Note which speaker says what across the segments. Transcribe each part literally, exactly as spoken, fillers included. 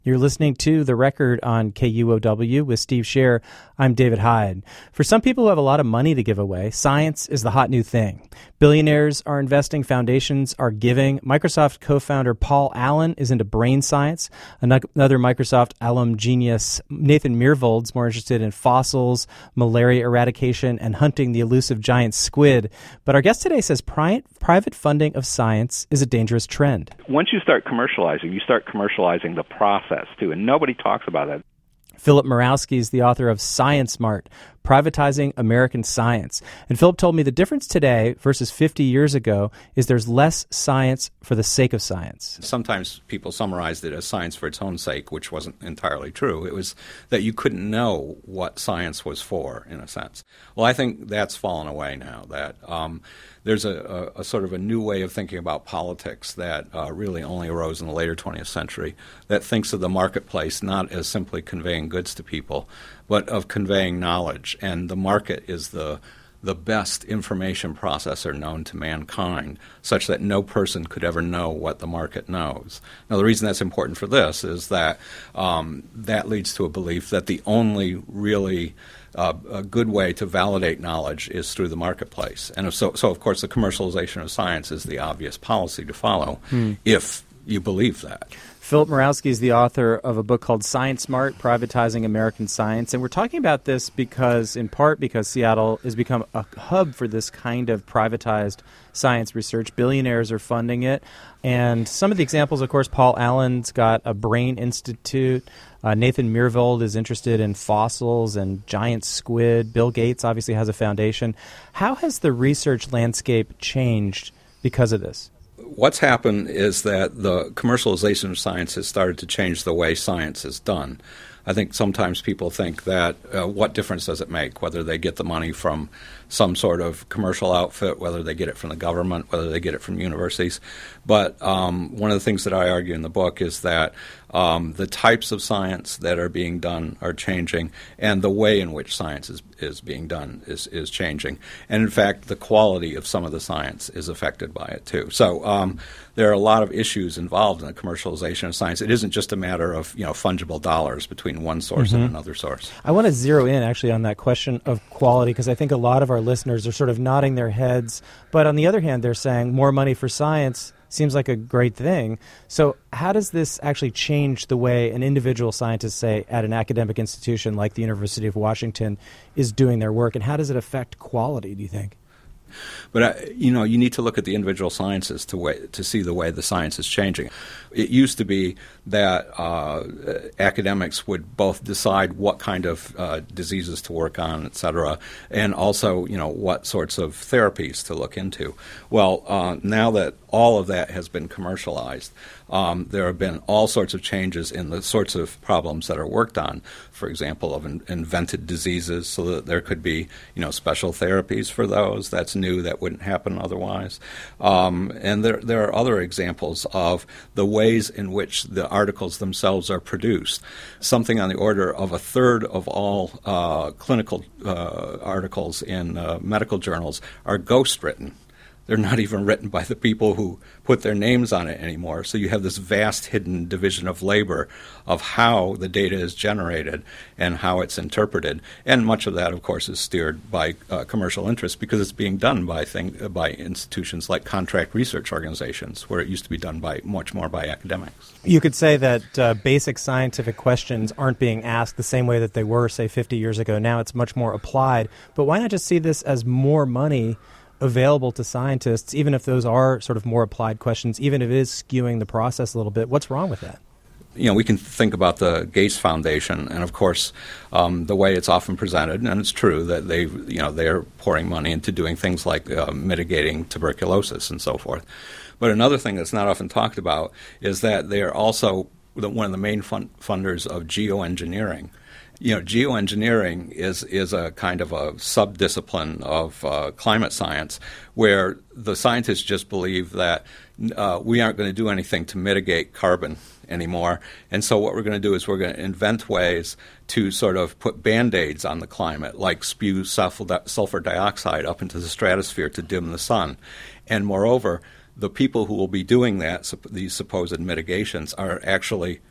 Speaker 1: You're listening to The Record on K U O W with Steve Scher. I'm David Hyde. For some people who have a lot of money to give away, science is the hot new thing. Billionaires are investing, foundations are giving. Microsoft co-founder Paul Allen is into brain science. Another Microsoft alum genius, Nathan Myhrvold's more interested in fossils, malaria eradication, and hunting the elusive giant squid. But our guest today says pri- private funding of science is a dangerous trend.
Speaker 2: Once you start commercializing, you start commercializing the process, too, and nobody talks about that.
Speaker 1: Philip Murawski is the author of Science Smart, Privatizing American Science. And Philip told me the difference today versus fifty years ago is there's less science for the sake of science.
Speaker 3: Sometimes people summarized it as science for its own sake, which wasn't entirely true. It was that you couldn't know what science was for, in a sense. Well, I think that's fallen away now, that um, there's a, a, a sort of a new way of thinking about politics that uh, really only arose in the later twentieth century, that thinks of the marketplace not as simply conveying goods to people, but of conveying knowledge. And the market is the the best information processor known to mankind, such that no person could ever know what the market knows. Now, the reason that's important for this is that um, that leads to a belief that the only really uh, a good way to validate knowledge is through the marketplace. And so, so, of course, the commercialization of science is the obvious policy to follow hmm. if you believe that.
Speaker 1: Philip Murawski is the author of a book called Science Smart, Privatizing American Science. And we're talking about this because, in part, because Seattle has become a hub for this kind of privatized science research. Billionaires are funding it. And some of the examples, of course, Paul Allen's got a brain institute. Uh, Nathan Myhrvold is interested in fossils and giant squid. Bill Gates obviously has a foundation. How has the research landscape changed because of this?
Speaker 3: What's happened is that the commercialization of science has started to change the way science is done. I think sometimes people think that uh, what difference does it make whether they get the money from some sort of commercial outfit, whether they get it from the government, whether they get it from universities. But um, one of the things that I argue in the book is that um, the types of science that are being done are changing, and the way in which science is, is being done is, is changing. And in fact, the quality of some of the science is affected by it too. So um, there are a lot of issues involved in the commercialization of science. It isn't just a matter of, you know, fungible dollars between one source mm-hmm. and another source.
Speaker 1: I want to zero in actually on that question of quality, because I think a lot of our listeners are sort of nodding their heads, but on the other hand, they're saying more money for science seems like a great thing. So how does this actually change the way an individual scientist, say, at an academic institution like the University of Washington is doing their work, and how does it affect quality, do you think?
Speaker 3: But, uh, you know, you need to look at the individual sciences to way, to see the way the science is changing. It used to be that uh, academics would both decide what kind of uh, diseases to work on, et cetera, and also, you know, what sorts of therapies to look into. Well, uh, now that all of that has been commercialized, um, there have been all sorts of changes in the sorts of problems that are worked on. For example, of in- invented diseases, so that there could be, you know, special therapies for those. That's new. That wouldn't happen otherwise. Um, and there there are other examples of the ways in which the articles themselves are produced. Something on the order of a third of all uh, clinical uh, articles in uh, medical journals are ghostwritten. They're not even written by the people who put their names on it anymore. So you have this vast hidden division of labor of how the data is generated and how it's interpreted. And much of that, of course, is steered by uh, commercial interests because it's being done by thing, by institutions like contract research organizations, where it used to be done by much more by academics.
Speaker 1: You could say that uh, basic scientific questions aren't being asked the same way that they were, say, fifty years ago. Now it's much more applied. But why not just see this as more money available to scientists, even if those are sort of more applied questions, even if it is skewing the process a little bit? What's wrong with that?
Speaker 3: You know, we can think about the Gates Foundation, and of course, um, the way it's often presented, and it's true that they, you know, they're pouring money into doing things like uh, mitigating tuberculosis and so forth. But another thing that's not often talked about is that they are also the, one of the main fun- funders of geoengineering. You know, geoengineering is is a kind of a sub-discipline of uh, climate science where the scientists just believe that uh, we aren't going to do anything to mitigate carbon anymore. And so what we're going to do is we're going to invent ways to sort of put Band-Aids on the climate, like spew sulfur dioxide up into the stratosphere to dim the sun. And moreover, the people who will be doing that, these supposed mitigations, are actually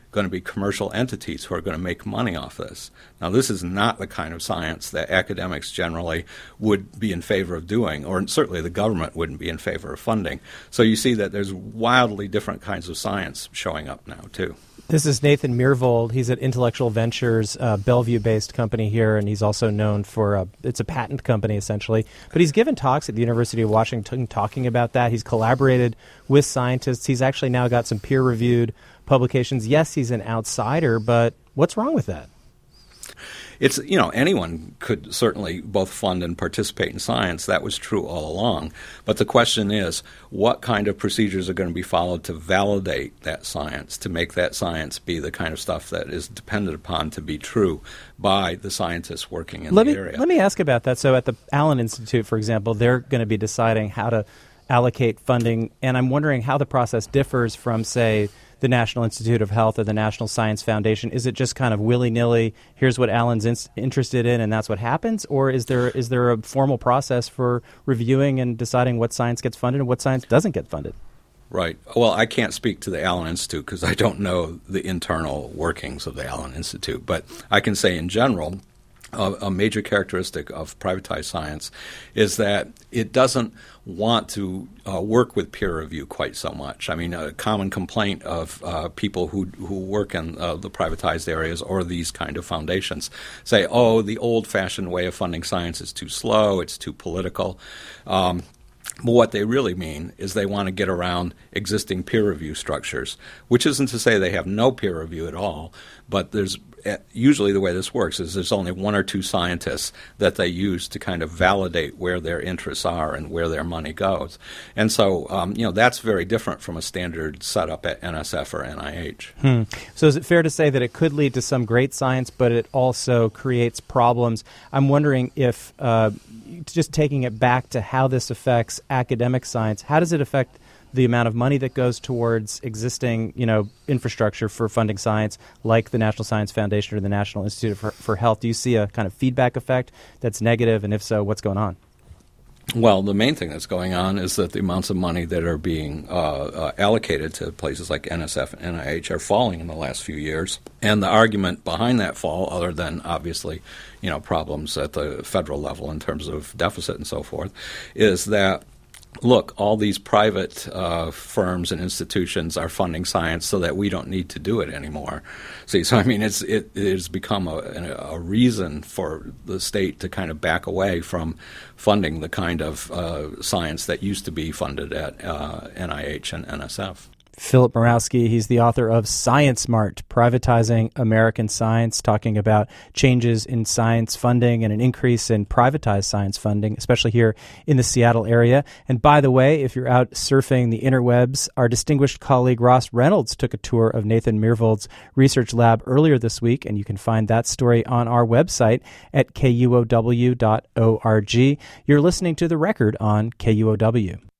Speaker 3: going to be commercial entities who are going to make money off this. Now, this is not the kind of science that academics generally would be in favor of doing, or certainly the government wouldn't be in favor of funding. So you see that there's wildly different kinds of science showing up now, too.
Speaker 1: This is Nathan Myhrvold. He's at Intellectual Ventures, a Bellevue-based company here, and he's also known for a, it's a patent company, essentially. But he's given talks at the University of Washington talking about that. He's collaborated with scientists. He's actually now got some peer-reviewed publications. Yes, he's an outsider, but what's wrong with that?
Speaker 3: It's, you know, anyone could certainly both fund and participate in science. That was true all along. But the question is, what kind of procedures are going to be followed to validate that science, to make that science be the kind of stuff that is dependent upon to be true by the scientists working in
Speaker 1: let
Speaker 3: the
Speaker 1: me,
Speaker 3: area?
Speaker 1: Let me ask about that. So at the Allen Institute, for example, they're going to be deciding how to allocate funding, and I'm wondering how the process differs from, say, the National Institute of Health or the National Science Foundation. Is it just kind of willy-nilly, here's what Allen's in- interested in and that's what happens? Or is there is there a formal process for reviewing and deciding what science gets funded and what science doesn't get funded?
Speaker 3: Right. Well, I can't speak to the Allen Institute because I don't know the internal workings of the Allen Institute. But I can say in general, a, a major characteristic of privatized science is that it doesn't want to uh, work with peer review quite so much. I mean, a common complaint of uh, people who who work in uh, the privatized areas or these kind of foundations say, oh, the old-fashioned way of funding science is too slow, it's too political. Um, But what they really mean is they want to get around existing peer review structures, which isn't to say they have no peer review at all, but there's usually the way this works is there's only one or two scientists that they use to kind of validate where their interests are and where their money goes. And so, um, you know, that's very different from a standard setup at N S F or N I H.
Speaker 1: Hmm. So is it fair to say that it could lead to some great science, but it also creates problems? I'm wondering if, uh, just taking it back to how this affects academic science, how does it affect the amount of money that goes towards existing, you know, infrastructure for funding science, like the National Science Foundation or the National Institute for, for Health? Do you see a kind of feedback effect that's negative, and if so, what's going on?
Speaker 3: Well, the main thing that's going on is that the amounts of money that are being uh, uh, allocated to places like N S F and N I H are falling in the last few years. And the argument behind that fall, other than obviously, you know, problems at the federal level in terms of deficit and so forth, is that look, all these private uh, firms and institutions are funding science so that we don't need to do it anymore. See, so I mean, it's it, it has become a, a reason for the state to kind of back away from funding the kind of uh, science that used to be funded at uh, N I H and N S F.
Speaker 1: Philip Morawski, he's the author of Science Smart, Privatizing American Science, talking about changes in science funding and an increase in privatized science funding, especially here in the Seattle area. And by the way, if you're out surfing the interwebs, our distinguished colleague Ross Reynolds took a tour of Nathan Myhrvold's research lab earlier this week, and you can find that story on our website at K U O W dot org. You're listening to The Record on K U O W.